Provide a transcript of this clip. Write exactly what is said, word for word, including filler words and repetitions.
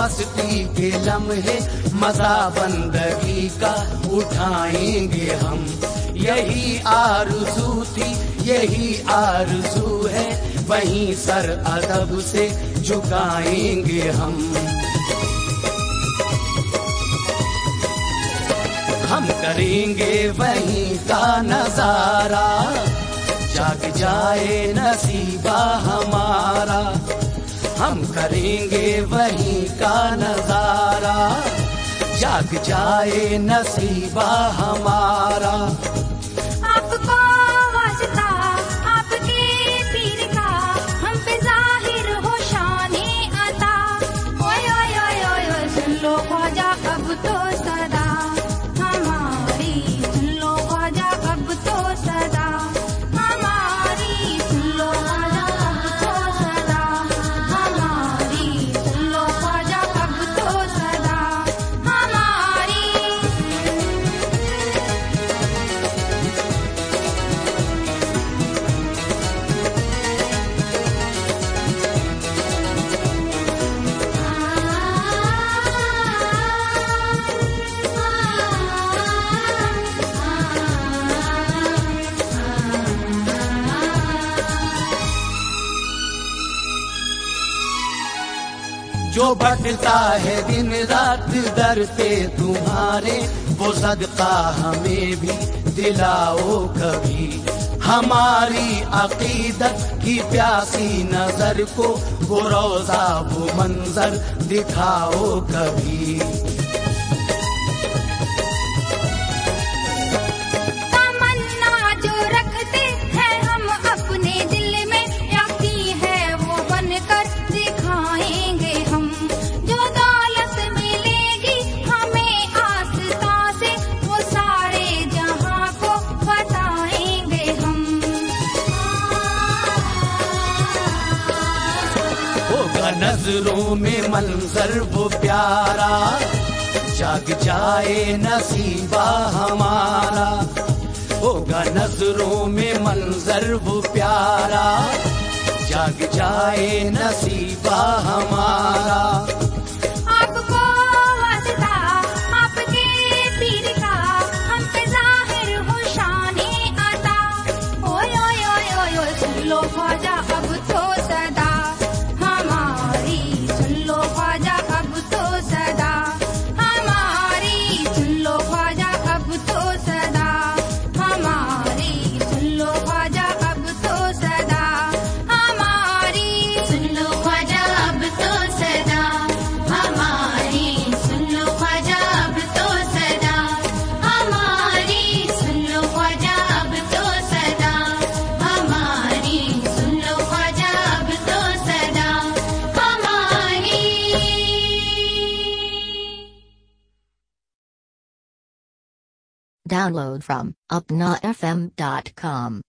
मस्ती के लम्हे मजा बंदगी का उठाएंगे हम। यही आरज़ू थी, यही आरज़ू है, वहीं सर अदब से झुकाएंगे हम। हम करेंगे वहीं का नजारा, जाग जाए नसीबा हमारा। हम करेंगे वहीं का नजारा, जाग जाए नसीबा हमारा। आपको वास्ता आपके पीर का, हम पे जाहिर हो शाने अता। ओए ओए ओए ओए ओए सुन लो ख्वाजा अब तो सदा हमारी, सुन लो ख्वाजा अब तो सदा हमारी, सुन लो ख्वाजा अब तो सदा हमारी, सुन लो ख्वाजा अब तो सदा हमारी। जो भटकता है दिन रात दर पे तुम्हारे, वो सदका हमें भी दिलाओ कभी। हमारी अकीदत की प्यासी नजर को वो रोजा वो मंजर दिखाओ कभी। तमन्ना जो रखते हैं हम अपने दिल में, यकीन है वो बनकर दिखाएंगे हम। जो दौलत मिलेगी हमें आस्था से, वो सारे जहां को बताएंगे हम। होगा नजरों में मंजर वो प्यारा, जाग जाए नसीबा हमारा। होगा नजरों में मंजर वो प्यारा, जाग जाए नसीबा हमारा। आपको वास्ता आपके पीर का, हम पे जाहिर हो शाने अता। ओए ओए ओए ओए ओए सुन लो ख्वाजा अब तो सदा हमारी, सुन लो ख्वाजा अब तो सदा हमारी, सुन लो ख्वाजा अब तो सदा हमारी, सुन लो ख्वाजा अब तो सदा हमारी, सुन लो ख्वाजा अब तो सदा हमारी, सुन लो ख्वाजा अब तो सदा हमारी, सुन लो ख्वाजा अब तो सदा हमारी, सुन लो ख्वाजा अब तो सदा हमारी। Download from upna f m dot com.